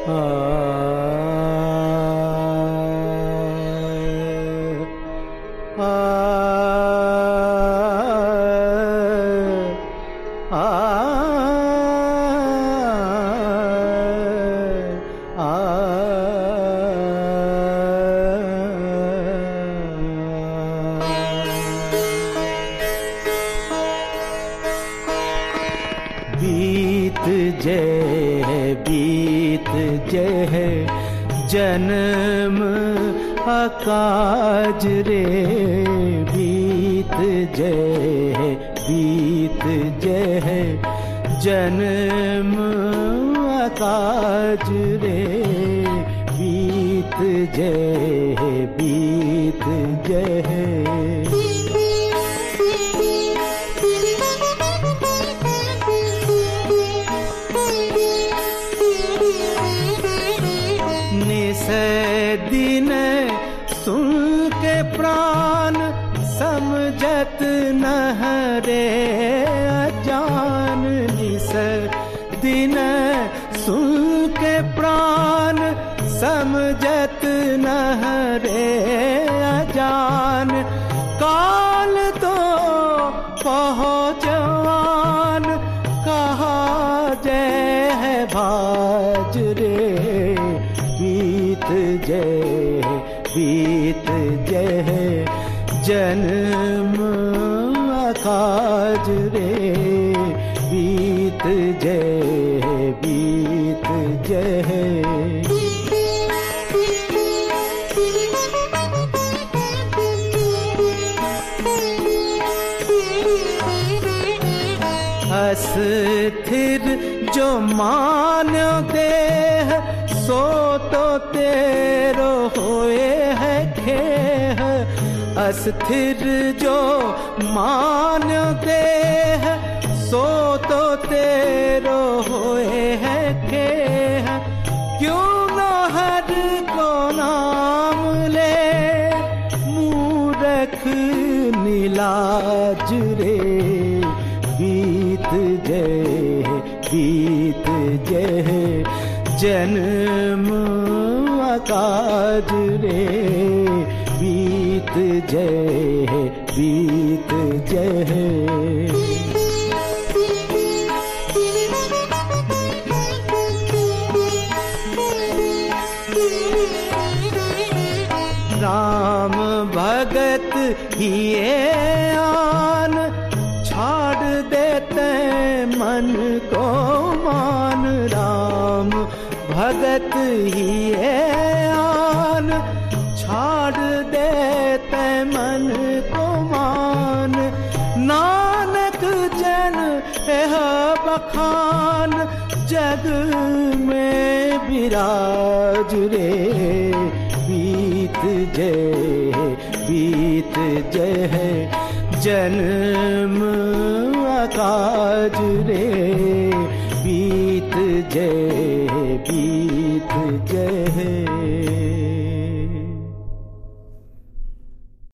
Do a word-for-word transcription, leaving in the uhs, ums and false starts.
जन्म अकाज रे बीत जय बीत जय जन्म अकाज रे बीत जय बीत जय। दिन सुन के प्राण समझत न रे अजान निस दिन सुन के प्राण समझत न रे अजान काल तो पहुँचवान कहा जय है भाज रे बीत जय बीत जय जन्म अकाज रे बीत जय बीत जय। अस्थिर जो मान्यो देह सो तो तेरो होए है खेह अस्थिर जो मान्यो देह सो तो तेरो होए है खेह क्यों न हर को नाम ले मूरख नीलाज रे बीत जय बीत जय जन्म अकाज रे बीत जय बीत जय। राम भगत हिए आन छाड़ देते मन को मान राम भगत हिए आन छाड़ देते मन को मान नानक जन एह बखान जग में विराज रे बीत जय बीत जय जन्म अकाज रे बीत जय बीत जय।